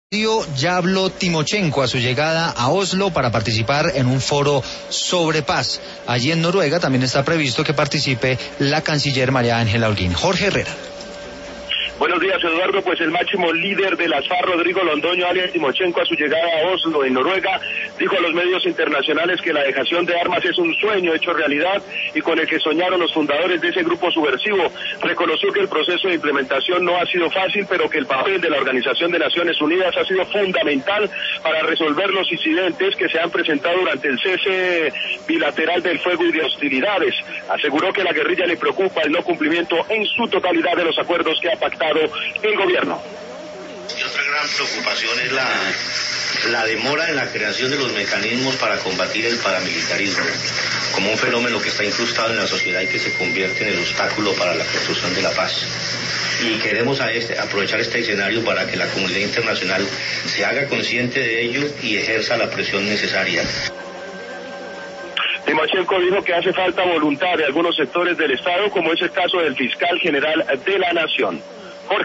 Ya habló Timochenko a su llegada a Oslo para participar en un foro sobre paz. Allí en Noruega también está previsto que participe la canciller María Ángela Holguín. Jorge Herrera. Buenos días, Eduardo. Pues el máximo líder de las FARC, Rodrigo Londoño, alias Timochenko, a su llegada a Oslo, en Noruega, dijo a los medios internacionales que la dejación de armas es un sueño hecho realidad y con el que soñaron los fundadores de ese grupo subversivo. Reconoció que el proceso de implementación no ha sido fácil, pero que el papel de la Organización de Naciones Unidas ha sido fundamental para resolver los incidentes que se han presentado durante el cese bilateral del fuego y de hostilidades. Aseguró que a la guerrilla le preocupa el no cumplimiento en su totalidad de los acuerdos que ha pactado el gobierno. Y otra gran preocupación es la demora en la creación de los mecanismos para combatir el paramilitarismo, como un fenómeno que está incrustado en la sociedad y que se convierte en el obstáculo para la construcción de la paz. Y queremos aprovechar este escenario para que la comunidad internacional se haga consciente de ello y ejerza la presión necesaria. Timochenko dijo que hace falta voluntad de algunos sectores del Estado, como es el caso del fiscal general de la Nación.